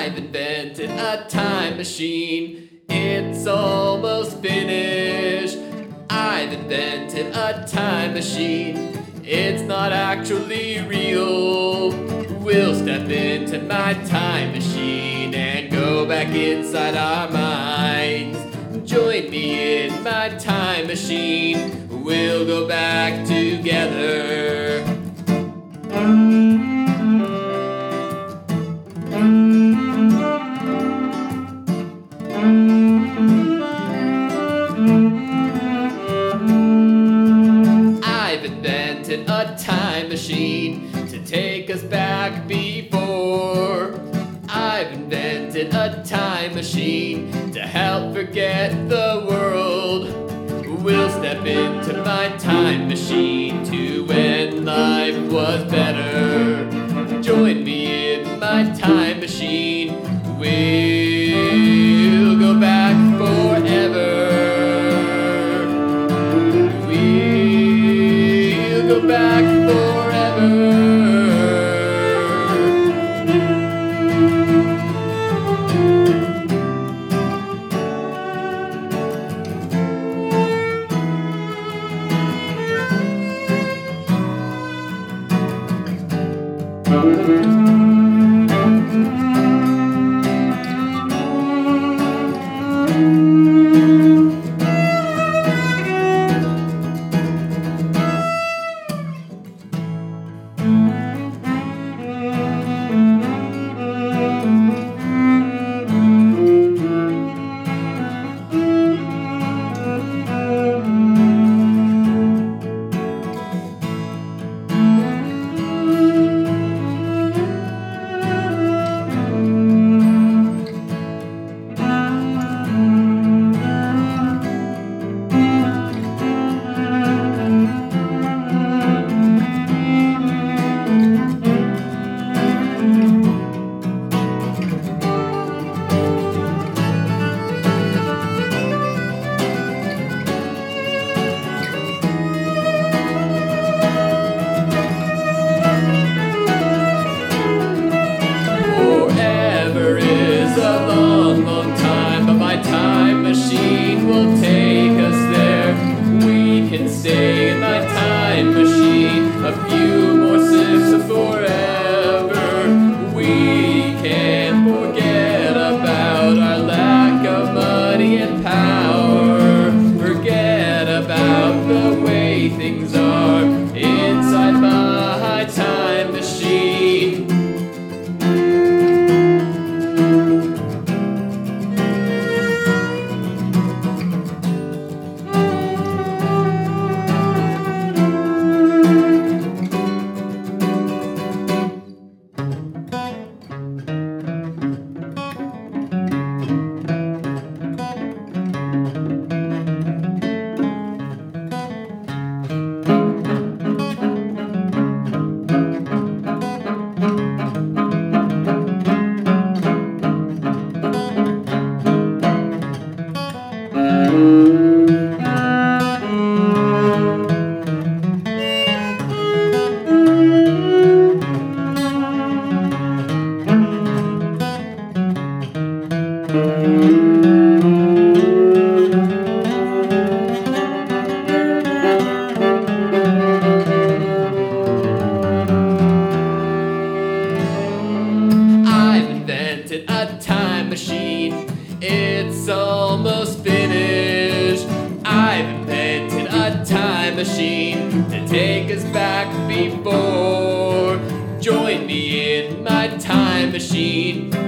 I've invented a time machine. It's almost finished. I've invented a time machine. It's not actually real. We'll step into my time machine and go back inside our minds. Join me in my time machine. We'll go back together. I've invented a time machine to take us back before. I've invented a time machine to help forget the world. We'll step into my time machine to when life was better. Join me in my time machine. We'll go back forever. We'll go back forever. Stay in my time machine a few more sips forever. We can't forget about our lack of money and power. Forget about the way things are inside my time machine. I've invented a time machine. It's almost finished. I've invented a time machine to take us back before. Join me in my time machine.